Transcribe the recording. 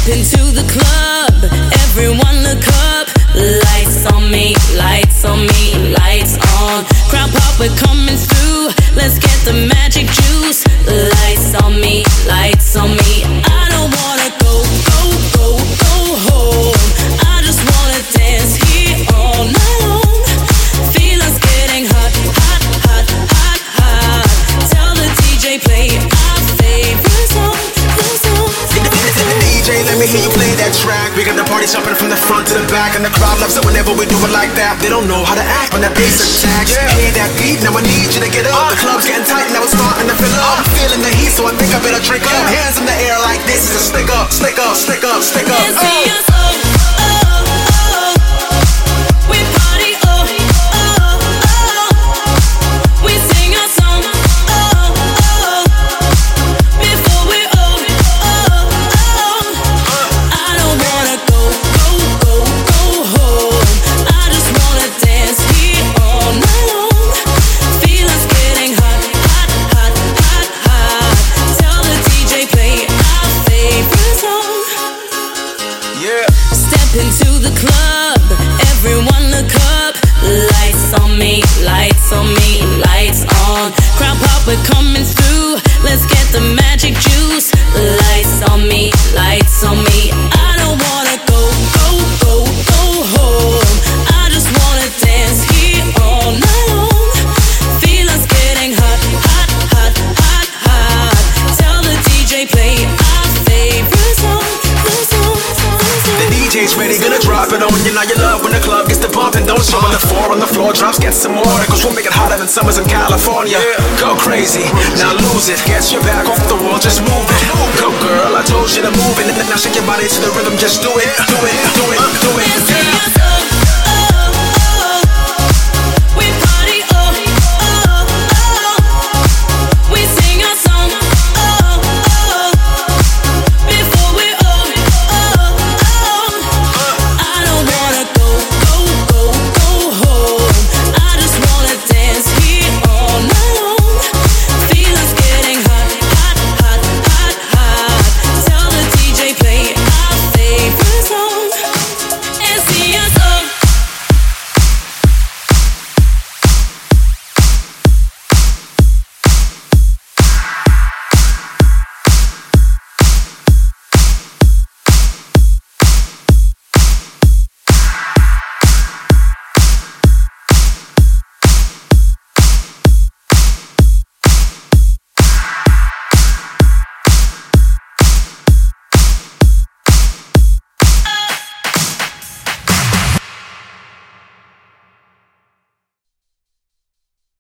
into the club, everyone look up. Lights on me, lights on me, lights on. Crowd pop, we're coming through. Let's get the magic juice. Lights on me, lights on me. I don't wanna go, go, go, go home. I just wanna dance here all night long. Feeling's getting hot, hot, hot, hot, hot. Tell the DJ play our favorite song. DJ, let me hear you play that track. We got the party jumping from the front to the back, and the crowd loves it whenever we do it like that. They don't know how to act when that bass attacks. Hear that beat, now I need you to get up. The club's getting tight, now it's starting to fill up. I'm feeling the heat, so I think I better drink up. Hands in the air like this is a stick up, stick up, stick up, stick up. Into the club, everyone look up. Lights on me, lights on me, lights on. Crowd pop, we're coming through. Let's get the magic juice. Lights on me, lights on me. I don't wanna go, go, go, go home. I just wanna dance here all night long. Feeling's getting hot, hot, hot, hot, hot. Tell the DJ play our favorite song. The DJ's ready, gonna drop it on you. Now you love when the club gets to bumping. Don't show on the floor, drops, get some more. Cause we'll make it hotter than summers in California. Go crazy, now lose it. Get your back off the wall, just move it. Go girl, I told you to move it. Now shake your body to the rhythm, just do it, do it, do it, do it.